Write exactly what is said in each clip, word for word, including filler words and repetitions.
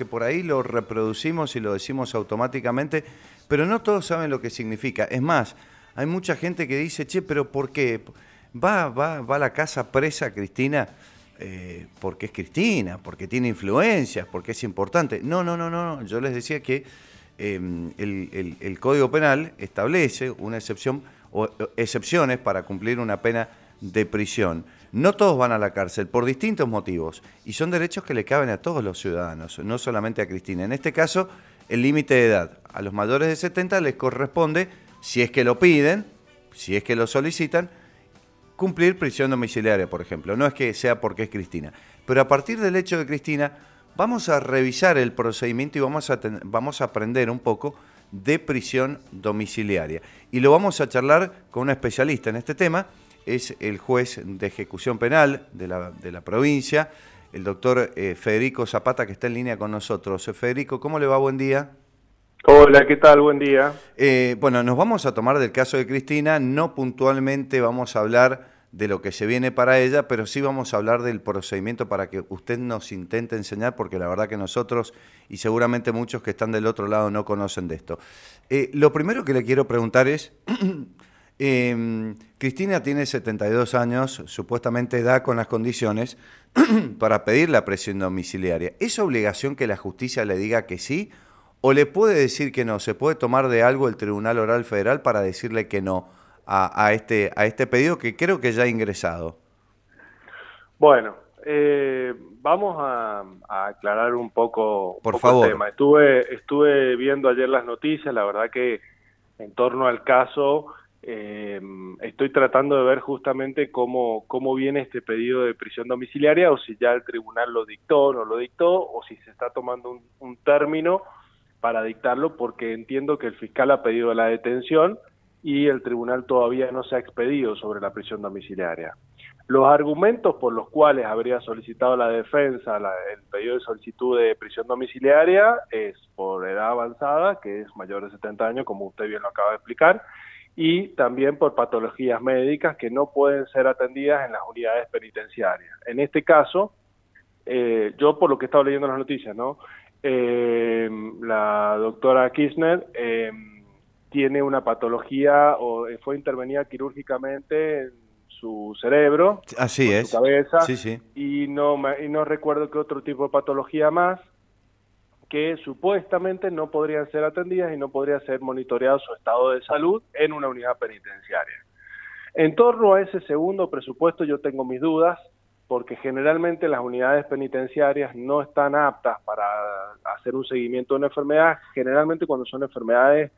que por ahí lo reproducimos y lo decimos automáticamente, pero no todos saben lo que significa. Es más, hay mucha gente que dice, che, pero ¿por qué? ¿Va, va, va a la casa presa Cristina eh, porque es Cristina, porque tiene influencias, porque es importante? No, no, no, no. Yo les decía que eh, el, el, el Código Penal establece una excepción o excepciones para cumplir una pena de prisión. No todos van a la cárcel por distintos motivos y son derechos que le caben a todos los ciudadanos, no solamente a Cristina. En este caso, el límite de edad. A los mayores de setenta les corresponde, si es que lo piden, si es que lo solicitan, cumplir prisión domiciliaria, por ejemplo. No es que sea porque es Cristina. Pero a partir del hecho de Cristina, vamos a revisar el procedimiento y vamos a, ten- vamos a aprender un poco de prisión domiciliaria. Y lo vamos a charlar con un especialista en este tema, es el juez de ejecución penal de la, de la provincia, el doctor eh, Federico Zapata, que está en línea con nosotros. Federico, ¿cómo le va? Buen día. Hola, ¿qué tal? Buen día. Eh, bueno, nos vamos a tomar del caso de Cristina, no puntualmente vamos a hablar de lo que se viene para ella, pero sí vamos a hablar del procedimiento para que usted nos intente enseñar, porque la verdad que nosotros y seguramente muchos que están del otro lado no conocen de esto. Eh, lo primero que le quiero preguntar es, eh, Cristina tiene setenta y dos años, supuestamente da con las condiciones para pedir la prisión domiciliaria. ¿Es obligación que la justicia le diga que sí o le puede decir que no? ¿Se puede tomar de algo el Tribunal Oral Federal para decirle que no a, a, este, a este pedido que creo que ya ha ingresado? Bueno, eh, vamos a, a aclarar un poco, un Por poco favor. el tema. Estuve, estuve viendo ayer las noticias, la verdad que en torno al caso eh, estoy tratando de ver justamente cómo, cómo viene este pedido de prisión domiciliaria o si ya el tribunal lo dictó o no lo dictó o si se está tomando un, un término para dictarlo, porque entiendo que el fiscal ha pedido la detención y el tribunal todavía no se ha expedido sobre la prisión domiciliaria. Los argumentos por los cuales habría solicitado la defensa la, el pedido de solicitud de prisión domiciliaria es por edad avanzada, que es mayor de setenta años, como usted bien lo acaba de explicar, y también por patologías médicas que no pueden ser atendidas en las unidades penitenciarias. En este caso, eh, yo por lo que he estado leyendo en las noticias, ¿no? Eh, la doctora Kirchner eh, tiene una patología o fue intervenida quirúrgicamente en su cerebro, Así en es. su cabeza, Sí, sí. y no, y no recuerdo qué otro tipo de patología más, que supuestamente no podrían ser atendidas y no podría ser monitoreado su estado de salud en una unidad penitenciaria. En torno a ese segundo presupuesto yo tengo mis dudas, porque generalmente las unidades penitenciarias no están aptas para hacer un seguimiento de una enfermedad, generalmente cuando son enfermedades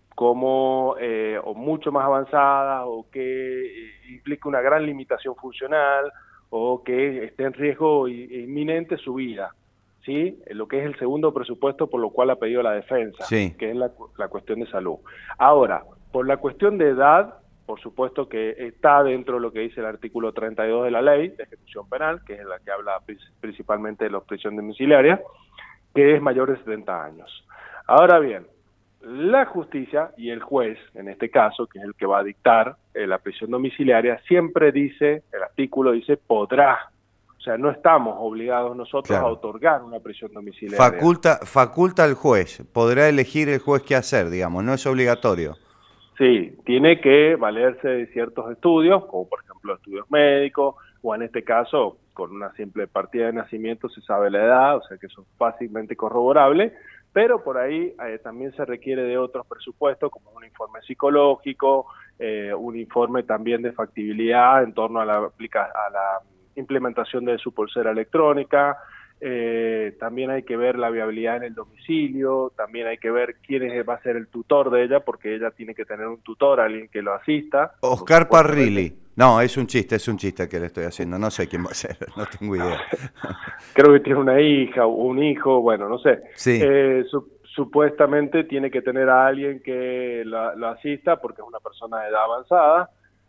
como eh, o mucho más avanzadas o que eh, implica una gran limitación funcional o que esté en riesgo inminente su vida, ¿sí? Lo que es el segundo presupuesto por lo cual ha pedido la defensa, Sí. que es la, la cuestión de salud. Ahora, por la cuestión de edad, por supuesto que está dentro de lo que dice el artículo treinta y dos de la ley de ejecución penal, que es la que habla principalmente de la prisión domiciliaria, que es mayor de setenta años. Ahora bien, la justicia y el juez, en este caso, que es el que va a dictar eh, la prisión domiciliaria, siempre dice, el artículo dice, podrá. O sea, no estamos obligados nosotros Claro. a otorgar una prisión domiciliaria. Faculta, faculta al juez, podrá elegir el juez qué hacer, digamos, no es obligatorio. Sí, tiene que valerse de ciertos estudios, como por ejemplo estudios médicos, o en este caso, con una simple partida de nacimiento se sabe la edad, o sea que eso es fácilmente corroborable, pero por ahí eh, también se requiere de otros presupuestos, como un informe psicológico, eh, un informe también de factibilidad en torno a la, a la implementación de su pulsera electrónica. Eh, también hay que ver la viabilidad en el domicilio, también hay que ver quién es, va a ser el tutor de ella, porque ella tiene que tener un tutor, alguien que lo asista. Oscar Parrilli. No, es un chiste, es un chiste que le estoy haciendo, no sé quién va a ser, no tengo idea. Creo que tiene una hija o un hijo, bueno, no sé. Sí. Eh, su, supuestamente tiene que tener a alguien que lo, lo asista, porque es una persona de edad avanzada.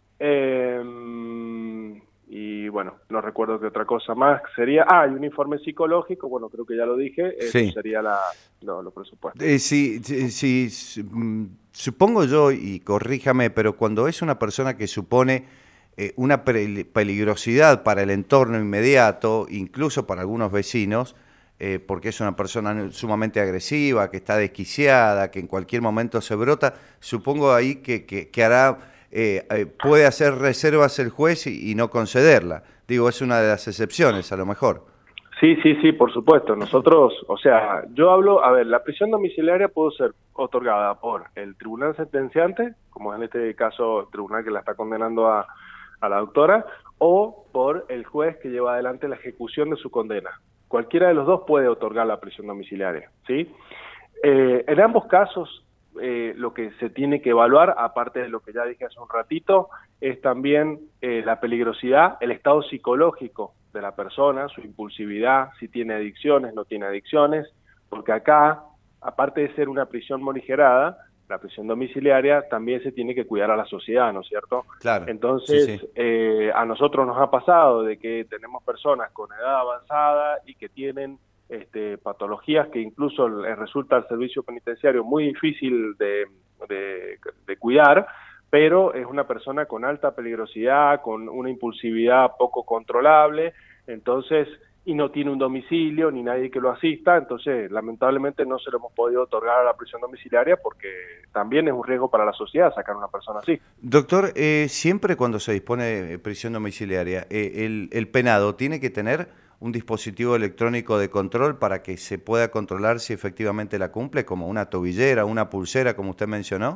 Eh, y bueno, no recuerdo qué otra cosa más sería. Ah, y un informe psicológico, bueno, creo que ya lo dije, eso Sí. sería la, no, los presupuestos. Eh, sí, sí, sí, supongo yo, y corríjame, pero cuando es una persona que supone eh, una peligrosidad para el entorno inmediato, incluso para algunos vecinos, eh, porque es una persona sumamente agresiva, que está desquiciada, que en cualquier momento se brota, supongo ahí que, que, que hará, eh, eh, puede hacer reservas el juez y, y no concederla. Digo, es una de las excepciones a lo mejor. Sí, sí, sí, por supuesto. Nosotros, o sea, yo hablo, a ver, la prisión domiciliaria puede ser otorgada por el tribunal sentenciante, como en este caso el tribunal que la está condenando a, a la doctora, o por el juez que lleva adelante la ejecución de su condena. Cualquiera de los dos puede otorgar la prisión domiciliaria, ¿sí? Eh, en ambos casos, eh, lo que se tiene que evaluar, aparte de lo que ya dije hace un ratito, es también eh, la peligrosidad, el estado psicológico de la persona, su impulsividad, si tiene adicciones, no tiene adicciones, porque acá, aparte de ser una prisión morigerada, la prisión domiciliaria también se tiene que cuidar a la sociedad, ¿no es cierto? Claro. Entonces, Sí, sí. Eh, a nosotros nos ha pasado de que tenemos personas con edad avanzada y que tienen este, patologías que incluso les resulta al servicio penitenciario muy difícil de, de, de cuidar, pero es una persona con alta peligrosidad, con una impulsividad poco controlable, entonces, y no tiene un domicilio ni nadie que lo asista, entonces lamentablemente no se lo hemos podido otorgar a la prisión domiciliaria porque también es un riesgo para la sociedad sacar a una persona así. Doctor, eh, siempre cuando se dispone de prisión domiciliaria, eh, el, el penado tiene que tener un dispositivo electrónico de control para que se pueda controlar si efectivamente la cumple, como una tobillera, una pulsera, como usted mencionó.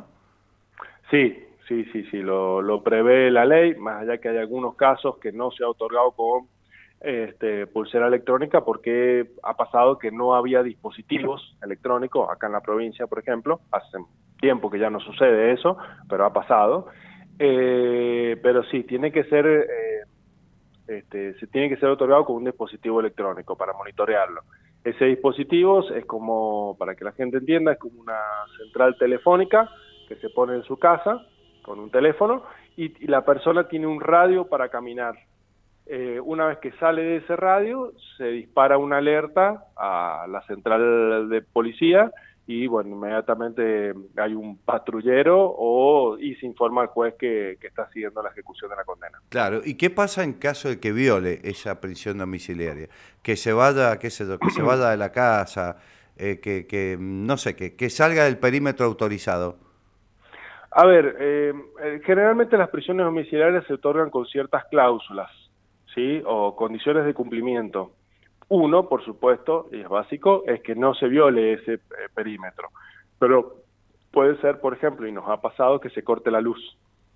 Sí, sí, sí, sí, lo, lo prevé la ley, más allá que hay algunos casos que no se ha otorgado con este, pulsera electrónica porque ha pasado que no había dispositivos electrónicos acá en la provincia, por ejemplo, hace tiempo que ya no sucede eso, pero ha pasado. Eh, pero sí, tiene que ser, eh, este, se tiene que ser otorgado con un dispositivo electrónico para monitorearlo. Ese dispositivo es como, para que la gente entienda, es como una central telefónica que se pone en su casa con un teléfono y, y la persona tiene un radio para caminar. Eh, una vez que sale de ese radio, se dispara una alerta a la central de policía y, bueno, inmediatamente hay un patrullero o, y se informa al juez que, que está siguiendo la ejecución de la condena. Claro, ¿y qué pasa en caso de que viole esa prisión domiciliaria? Que se vaya, qué sé yo, que se vaya de la casa, eh, que, que, no sé, que, que salga del perímetro autorizado. A ver, eh, generalmente las prisiones domiciliarias se otorgan con ciertas cláusulas, ¿sí? O condiciones de cumplimiento. Uno, por supuesto, y es básico, es que no se viole ese eh, perímetro. Pero puede ser, por ejemplo, y nos ha pasado, que se corte la luz.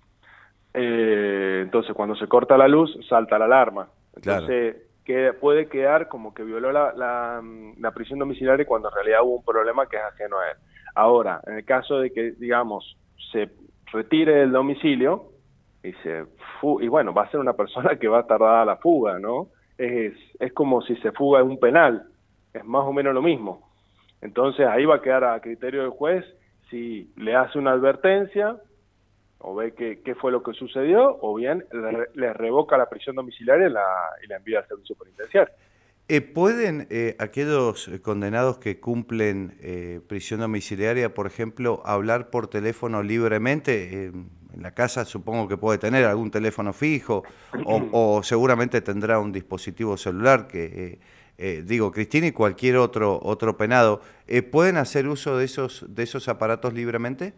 Eh, entonces, cuando se corta la luz, salta la alarma. Entonces, claro, que puede quedar como que violó la, la, la prisión domiciliaria cuando en realidad hubo un problema que es ajeno a él. Ahora, en el caso de que, digamos, se retire del domicilio, y, se, y bueno, va a ser una persona que va a tardar a la fuga, ¿no? Es, es como si se fuga en un penal, es más o menos lo mismo. Entonces ahí va a quedar a criterio del juez si le hace una advertencia o ve qué que fue lo que sucedió, o bien le, le revoca la prisión domiciliaria y la, y la envía al servicio penitenciario. Eh, ¿Pueden eh, aquellos condenados que cumplen eh, prisión domiciliaria, por ejemplo, hablar por teléfono libremente? Eh, en la casa supongo que puede tener algún teléfono fijo o, o seguramente tendrá un dispositivo celular que, eh, eh, digo, Cristina y cualquier otro otro penado, eh, ¿pueden hacer uso de esos, de esos aparatos libremente?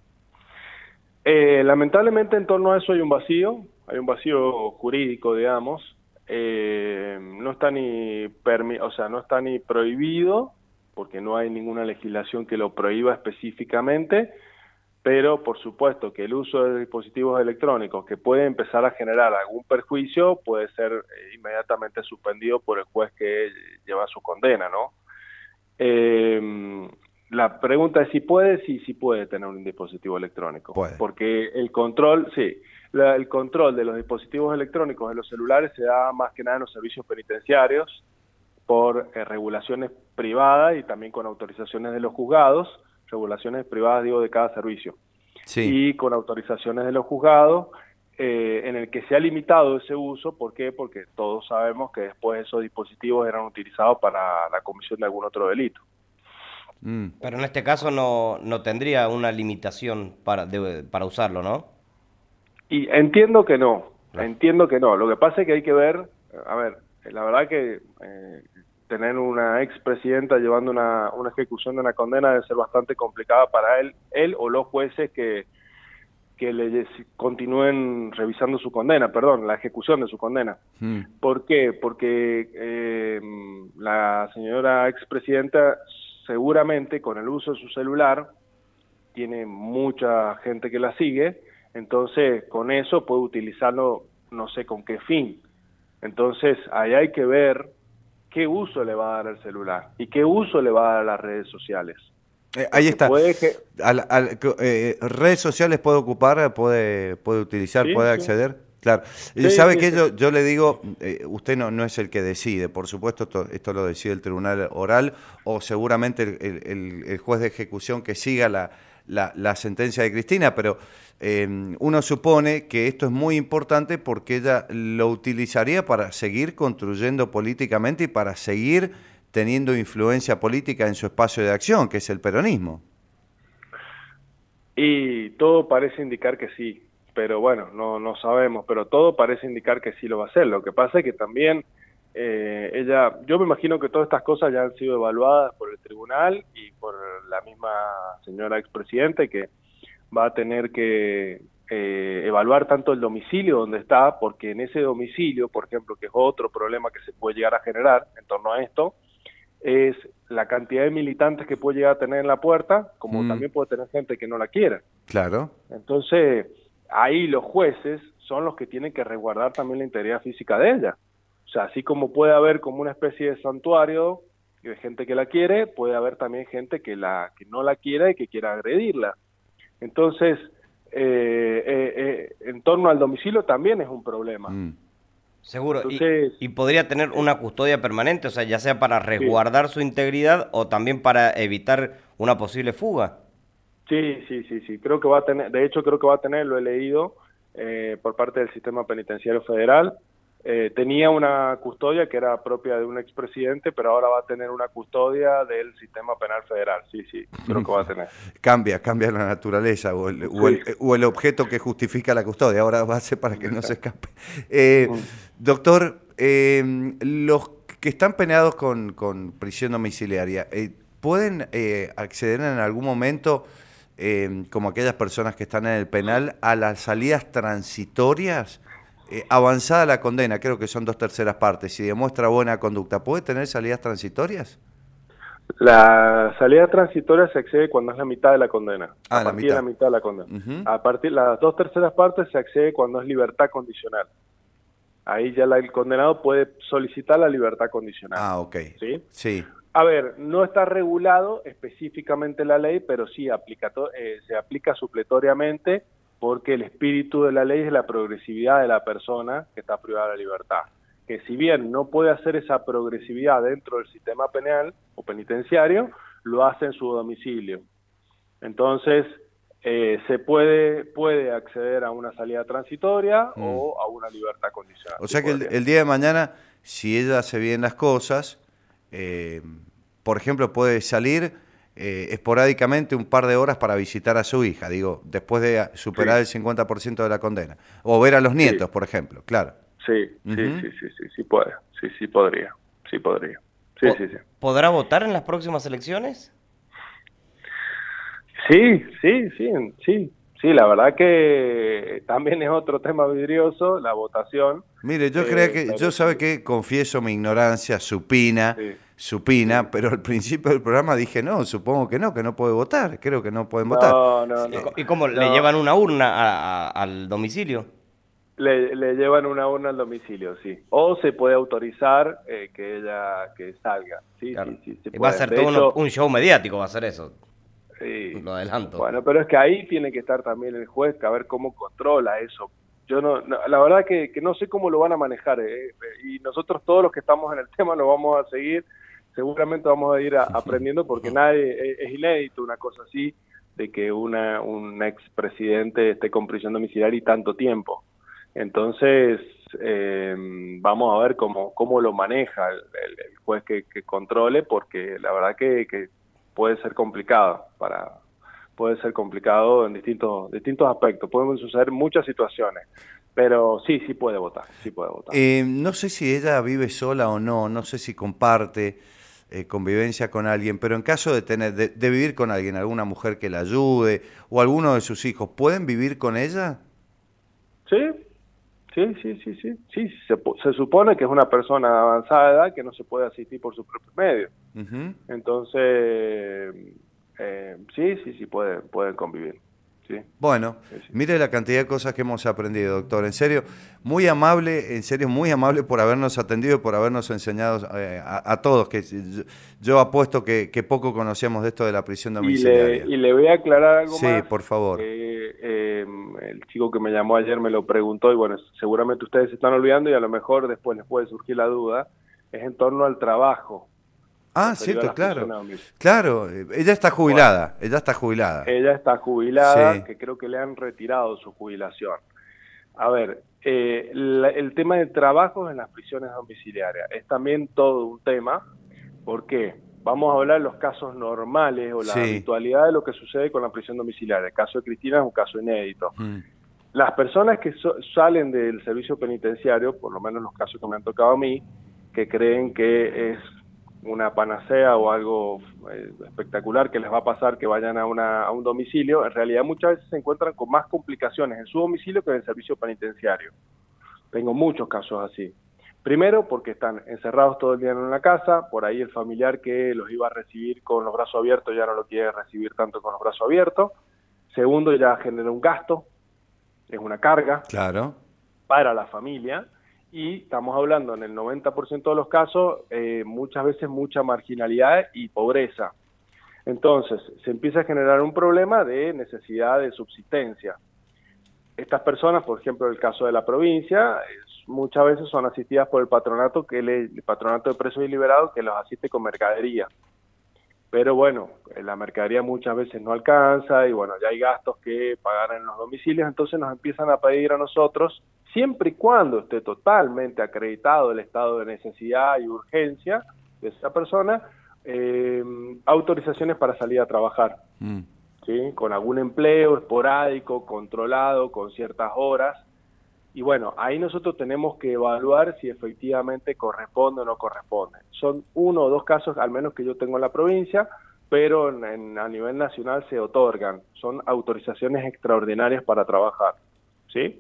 Eh, lamentablemente en torno a eso hay un vacío, hay un vacío jurídico, digamos. Eh, no está ni permi o sea, no está ni prohibido, porque no hay ninguna legislación que lo prohíba específicamente, pero por supuesto que el uso de dispositivos electrónicos que puede empezar a generar algún perjuicio puede ser eh, inmediatamente suspendido por el juez que lleva su condena, ¿no? Eh, la pregunta es si puede, sí, sí puede tener un dispositivo electrónico, Puede. porque el control, sí, la, el control de los dispositivos electrónicos de los celulares se da más que nada en los servicios penitenciarios por eh, regulaciones privadas y también con autorizaciones de los juzgados, regulaciones privadas digo de cada servicio, sí, y con autorizaciones de los juzgados eh, en el que se ha limitado ese uso. ¿Por qué? Porque todos sabemos que después esos dispositivos eran utilizados para la comisión de algún otro delito. Mm. Pero en este caso no, no tendría una limitación para, de, para usarlo, ¿no? Y entiendo que no, Claro. entiendo que no. Lo que pasa es que hay que ver, a ver, la verdad que eh, tener una expresidenta llevando una, una ejecución de una condena debe ser bastante complicada para él, él o los jueces que, que le continúen revisando su condena, perdón, la ejecución de su condena. Mm. ¿Por qué? Porque eh, la señora expresidenta seguramente con el uso de su celular tiene mucha gente que la sigue, entonces con eso puede utilizarlo no sé con qué fin. Entonces ahí hay que ver qué uso le va a dar al celular y qué uso le va a dar a las redes sociales. Eh, ahí está. Que... Al, al, eh, redes sociales puede ocupar, puede, puede utilizar, sí, puede acceder. Sí. Claro. Sí, ¿Sabe sí, qué? Sí. Yo, yo le digo, eh, usted no, no es el que decide, por supuesto, esto, esto lo decide el tribunal oral o seguramente el, el, el juez de ejecución que siga la, la, la sentencia de Cristina, pero eh, uno supone que esto es muy importante porque ella lo utilizaría para seguir construyendo políticamente y para seguir teniendo influencia política en su espacio de acción, que es el peronismo. Y todo parece indicar que sí, pero bueno, no, no sabemos, pero todo parece indicar que sí lo va a hacer. Lo que pasa es que también eh, ella, yo me imagino que todas estas cosas ya han sido evaluadas por el tribunal y por la misma señora expresidenta, que va a tener que eh, evaluar tanto el domicilio donde está, porque en ese domicilio, por ejemplo, que es otro problema que se puede llegar a generar en torno a esto, es la cantidad de militantes que puede llegar a tener en la puerta, como mm. también puede tener gente que no la quiera. Claro. Entonces, ahí los jueces son los que tienen que resguardar también la integridad física de ella. O sea, así como puede haber como una especie de santuario de gente que la quiere, puede haber también gente que la que no la quiera y que quiera agredirla. Entonces, eh, eh, eh, en torno al domicilio también es un problema. Mm. Seguro, Entonces, y, y podría tener una custodia permanente, o sea, ya sea para resguardar sí. su integridad o también para evitar una posible fuga. Sí, sí, sí, sí, creo que va a tener, de hecho creo que va a tener, lo he leído, eh, por parte del Sistema Penitenciario Federal. Eh, tenía una custodia que era propia de un expresidente, pero ahora va a tener una custodia del Sistema Penal Federal, sí, sí, creo que va a tener. Cambia, cambia la naturaleza o el, sí. o, el, o el objeto que justifica la custodia, ahora va a ser para que no se escape. Eh, doctor, eh, los que están penados con, con prisión domiciliaria, eh, ¿pueden eh, acceder en algún momento, eh, como aquellas personas que están en el penal, a las salidas transitorias? Eh, avanzada la condena, creo que son dos terceras partes, si demuestra buena conducta, ¿puede tener salidas transitorias? La salida transitoria se accede cuando es la mitad de la condena, ah, a la partir mitad. de la mitad de la condena. Uh-huh. A partir de las dos terceras partes se accede cuando es libertad condicional. Ahí ya la, el condenado puede solicitar la libertad condicional. Ah, ok. ¿Sí? Sí. A ver, no está regulado específicamente la ley, pero sí aplica eh, se aplica supletoriamente, porque el espíritu de la ley es la progresividad de la persona que está privada de la libertad. Que si bien no puede hacer esa progresividad dentro del sistema penal o penitenciario, lo hace en su domicilio. Entonces, eh, se puede, puede acceder a una salida transitoria mm. o a una libertad condicional. O sea que el, el día de mañana, si ella hace bien las cosas, eh, por ejemplo, puede salir Eh, esporádicamente un par de horas para visitar a su hija, digo, después de superar sí. el cincuenta por ciento de la condena. O ver a los nietos, sí. por ejemplo, claro. Sí, uh-huh. sí, sí, sí, sí, sí puede, sí, sí podría, sí podría. Sí, sí, sí. ¿Podrá votar en las próximas elecciones? Sí, sí, sí, sí, sí, la verdad que también es otro tema vidrioso, la votación. Mire, yo eh, creo que, yo sabe que confieso mi ignorancia supina, sí. supina, sí. pero al principio del programa dije, no, supongo que no, que no puede votar, creo que no pueden no, votar. No, no, no. ¿Y cómo, no. le llevan una urna a, a, al domicilio? Le, le llevan una urna al domicilio, sí. O se puede autorizar eh, que ella que salga, sí, claro. sí, sí. Se va a ser todo hecho, un show mediático, va a ser eso. Sí. Lo adelanto. Bueno, pero es que ahí tiene que estar también el juez, a ver cómo controla eso. Yo no, no la verdad que, que no sé cómo lo van a manejar, eh, y nosotros todos los que estamos en el tema lo vamos a seguir, seguramente vamos a ir a, aprendiendo porque nadie, es, es inédito una cosa así, de que una un expresidente esté con prisión domiciliaria y tanto tiempo. Entonces, eh, vamos a ver cómo, cómo lo maneja el, el, el juez que, que controle, porque la verdad que, que puede ser complicado para puede ser complicado en distintos distintos aspectos, pueden suceder muchas situaciones, Pero sí, sí puede votar, sí puede votar. Eh, no sé si ella vive sola o no, no sé si comparte eh, convivencia con alguien, pero en caso de tener, de, de vivir con alguien, alguna mujer que la ayude o alguno de sus hijos, ¿pueden vivir con ella? Sí, sí, sí, sí, sí. sí se, se supone que es una persona de avanzada edad que no se puede asistir por sus propios medios. Uh-huh. Entonces, eh, sí, sí, sí, pueden, pueden convivir. Sí. Bueno, sí, sí. Mire la cantidad de cosas que hemos aprendido, doctor. En serio, muy amable, en serio, muy amable por habernos atendido y por habernos enseñado eh, a, a todos, que yo, yo apuesto que, que poco conocíamos de esto de la prisión domiciliaria. Y le, y le voy a aclarar algo sí, más. Sí, por favor. Eh, eh, el chico que me llamó ayer me lo preguntó y bueno, seguramente ustedes se están olvidando y a lo mejor después les puede surgir la duda. Es en torno al trabajo. Ah, cierto, claro. Claro, ella está jubilada, bueno, ella está jubilada. Ella está jubilada, sí. Que creo que le han retirado su jubilación. A ver, eh, la, el tema de trabajo en las prisiones domiciliarias es también todo un tema, porque vamos a hablar de los casos normales o la sí. habitualidad de lo que sucede con la prisión domiciliaria. El caso de Cristina es un caso inédito. Mm. Las personas que so, salen del servicio penitenciario, por lo menos los casos que me han tocado a mí, que creen que es una panacea o algo eh, espectacular que les va a pasar que vayan a, una, a un domicilio, en realidad muchas veces se encuentran con más complicaciones en su domicilio que en el servicio penitenciario. Tengo muchos casos así. Primero, porque están encerrados todo el día en una casa, por ahí el familiar que los iba a recibir con los brazos abiertos ya no lo quiere recibir tanto con los brazos abiertos. Segundo, ya genera un gasto, es una carga claro. para la familia. Y estamos hablando en el noventa por ciento de los casos, eh, muchas veces mucha marginalidad y pobreza. Entonces, se empieza a generar un problema de necesidad de subsistencia. Estas personas, por ejemplo, en el caso de la provincia, es, muchas veces son asistidas por el patronato, que le, el patronato de presos y liberados, que los asiste con mercadería. Pero bueno, la mercadería muchas veces no alcanza y bueno, ya hay gastos que pagar en los domicilios, entonces nos empiezan a pedir a nosotros, siempre y cuando esté totalmente acreditado el estado de necesidad y urgencia de esa persona, eh, autorizaciones para salir a trabajar, mm. ¿sí? Con algún empleo esporádico, controlado, con ciertas horas. Y bueno, ahí nosotros tenemos que evaluar si efectivamente corresponde o no corresponde. Son uno o dos casos, al menos que yo tengo en la provincia, pero en, en, a nivel nacional se otorgan. Son autorizaciones extraordinarias para trabajar, ¿sí?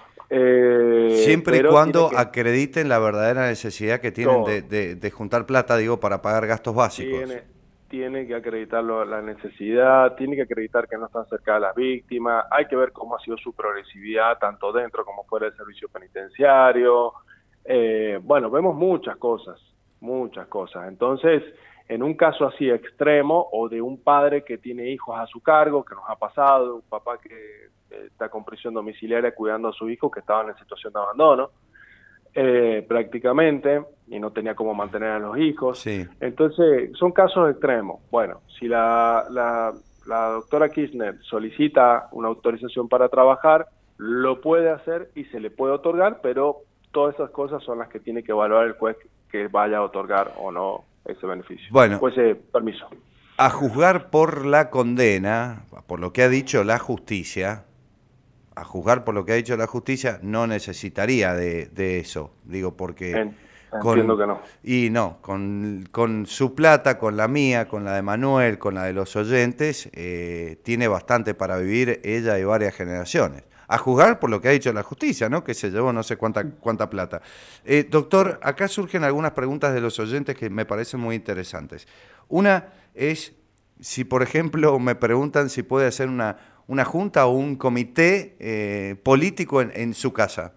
Eh, Siempre y cuando que, acrediten la verdadera necesidad que tienen de, de, de juntar plata, digo, para pagar gastos básicos. Tiene, tiene que acreditar la necesidad, tiene que acreditar que no están cerca de las víctimas, hay que ver cómo ha sido su progresividad, tanto dentro como fuera del servicio penitenciario. Eh, bueno, vemos muchas cosas, muchas cosas. Entonces, en un caso así extremo, o de un padre que tiene hijos a su cargo, que nos ha pasado, un papá que está con prisión domiciliaria cuidando a su hijo que estaban en situación de abandono, eh, prácticamente, y no tenía cómo mantener a los hijos. Sí. Entonces, son casos extremos. Bueno, si la, la, la doctora Kirchner solicita una autorización para trabajar, lo puede hacer y se le puede otorgar, pero todas esas cosas son las que tiene que evaluar el juez que vaya a otorgar o no ese beneficio. Bueno, pues eh, permiso. A juzgar por la condena, por lo que ha dicho la justicia, a juzgar por lo que ha dicho la justicia, no necesitaría de, de eso, digo, porque... En, con, entiendo que no. Y no, con, con su plata, con la mía, con la de Manuel, con la de los oyentes, eh, tiene bastante para vivir ella y varias generaciones. A juzgar por lo que ha dicho la justicia, ¿no? Que se llevó no sé cuánta, cuánta plata. Eh, doctor, acá surgen algunas preguntas de los oyentes que me parecen muy interesantes. Una es, si por ejemplo me preguntan si puede hacer una, una junta o un comité eh, político en, en su casa.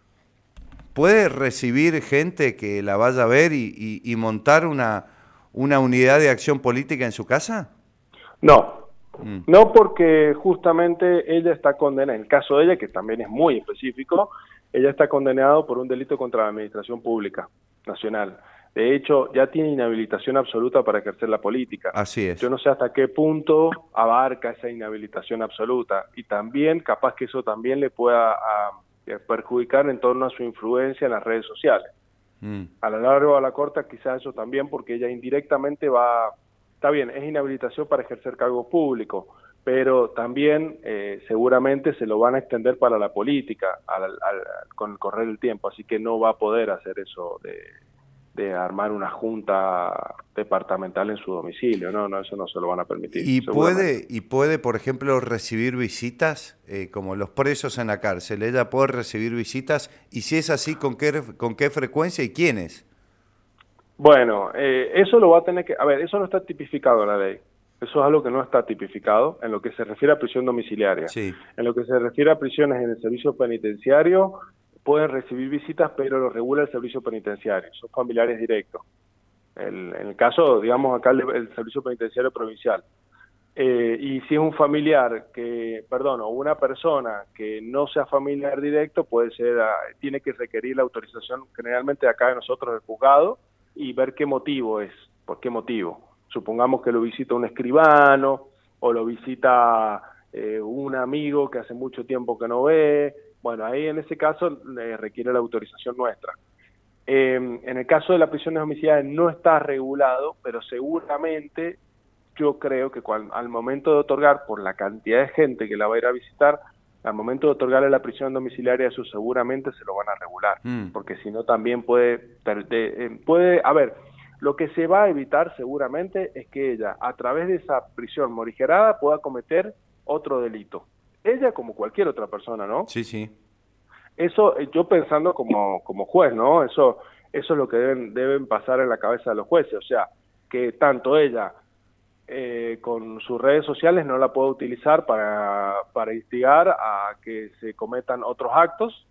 ¿Puede recibir gente que la vaya a ver y, y, y montar una, una unidad de acción política en su casa? No. No, porque justamente ella está condenada, en el caso de ella, que también es muy específico, ella está condenada por un delito contra la administración pública nacional. De hecho, ya tiene inhabilitación absoluta para ejercer la política. Así es. Yo no sé hasta qué punto abarca esa inhabilitación absoluta. Y también, capaz que eso también le pueda a, a perjudicar en torno a su influencia en las redes sociales. Mm. A la larga o a la corta, quizás eso también, porque ella indirectamente va... Está bien, es inhabilitación para ejercer cargo público, pero también eh, seguramente se lo van a extender para la política al, al, con el correr del tiempo, así que no va a poder hacer eso de, de armar una junta departamental en su domicilio, no, no, eso no se lo van a permitir. ¿Y puede, y puede, por ejemplo, recibir visitas, eh, como los presos en la cárcel? ¿Ella puede recibir visitas? Y si es así, ¿con qué, con qué frecuencia y quiénes? Bueno, eh, eso lo va a tener que... A ver, eso no está tipificado en la ley. Eso es algo que no está tipificado en lo que se refiere a prisión domiciliaria. Sí. En lo que se refiere a prisiones en el servicio penitenciario, pueden recibir visitas, pero lo regula el servicio penitenciario. Son familiares directos. El, en el caso, digamos, acá el, el servicio penitenciario provincial. Eh, y si es un familiar que, perdón, o una persona que no sea familiar directo, puede ser, uh, tiene que requerir la autorización generalmente acá de nosotros del juzgado y ver qué motivo es, por qué motivo. Supongamos que lo visita un escribano o lo visita eh, un amigo que hace mucho tiempo que no ve. Bueno, ahí en ese caso eh, requiere la autorización nuestra. Eh, en el caso de las prisiones domiciliares no está regulado, pero seguramente yo creo que cuando, al momento de otorgar, por la cantidad de gente que la va a ir a visitar, al momento de otorgarle la prisión domiciliaria, eso seguramente se lo van a regular, mm. porque si no también puede, puede, a ver, lo que se va a evitar seguramente es que ella, a través de esa prisión morigerada, pueda cometer otro delito. Ella como cualquier otra persona, ¿no? Sí, sí. Eso, yo pensando como, como juez, ¿no? Eso, eso es lo que deben, deben pasar en la cabeza de los jueces, o sea, que tanto ella eh, con sus redes sociales no la puede utilizar para, para instigar a que se cometan otros actos,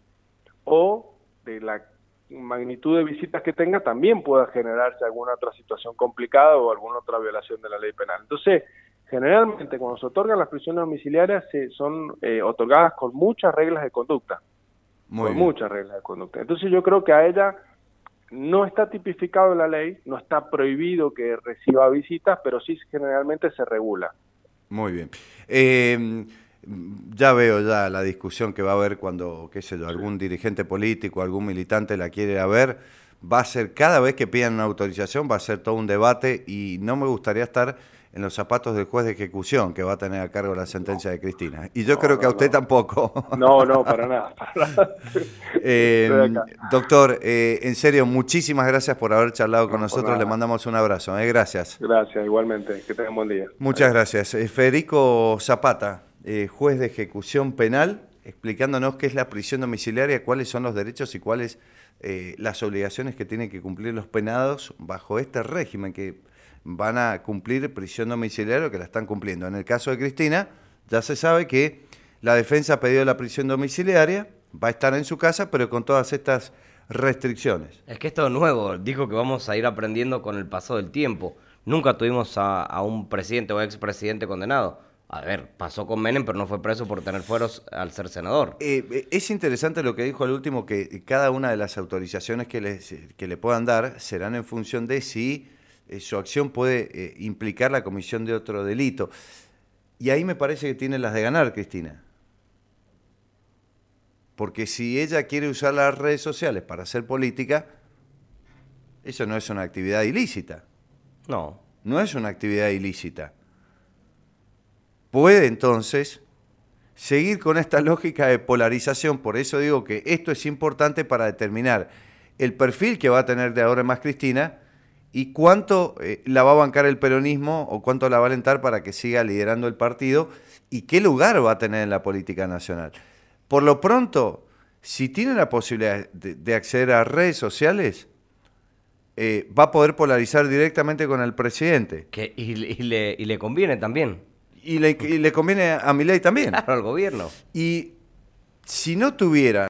o de la magnitud de visitas que tenga también pueda generarse alguna otra situación complicada o alguna otra violación de la ley penal. Entonces, generalmente cuando se otorgan las prisiones domiciliarias se son eh, otorgadas con muchas reglas de conducta. Muy con bien. muchas reglas de conducta. Entonces yo creo que a ella no está tipificado en la ley, no está prohibido que reciba visitas, pero sí generalmente se regula. Muy bien. Eh, ya veo ya la discusión que va a haber cuando, qué sé yo, algún dirigente político, algún militante la quiere a ver. Va a ser, cada vez que pidan una autorización, va a ser todo un debate y no me gustaría estar en los zapatos del juez de ejecución que va a tener a cargo la sentencia de Cristina. Y yo no, creo que no, a usted no. tampoco. No, no, para nada. Para nada. eh, doctor, eh, en serio, muchísimas gracias por haber charlado con no, nosotros. Le mandamos un abrazo. Eh, gracias. Gracias, igualmente. Que tengan buen día. Muchas gracias. Eh, Federico Zapata, eh, juez de ejecución penal, explicándonos qué es la prisión domiciliaria, cuáles son los derechos y cuáles eh, las obligaciones que tienen que cumplir los penados bajo este régimen que van a cumplir prisión domiciliaria, que la están cumpliendo. En el caso de Cristina, ya se sabe que la defensa ha pedido la prisión domiciliaria, va a estar en su casa, pero con todas estas restricciones. Es que esto es nuevo, dijo que vamos a ir aprendiendo con el paso del tiempo. Nunca tuvimos a, a un presidente o expresidente condenado. A ver, pasó con Menem, pero no fue preso por tener fueros al ser senador. Eh, es interesante lo que dijo al último, que cada una de las autorizaciones que, les, que le puedan dar serán en función de si eh, su acción puede eh, implicar la comisión de otro delito. Y ahí me parece que tiene las de ganar, Cristina. Porque si ella quiere usar las redes sociales para hacer política, eso no es una actividad ilícita. No. No es una actividad ilícita. Puede entonces seguir con esta lógica de polarización. Por eso digo que esto es importante para determinar el perfil que va a tener de ahora en más Cristina y cuánto eh, la va a bancar el peronismo o cuánto la va a alentar para que siga liderando el partido y qué lugar va a tener en la política nacional. Por lo pronto, si tiene la posibilidad de, de acceder a redes sociales, eh, va a poder polarizar directamente con el presidente. Que, y, y, le, y le conviene también. Y le, y le conviene a Milei también. Claro, al gobierno. Y si no tuviera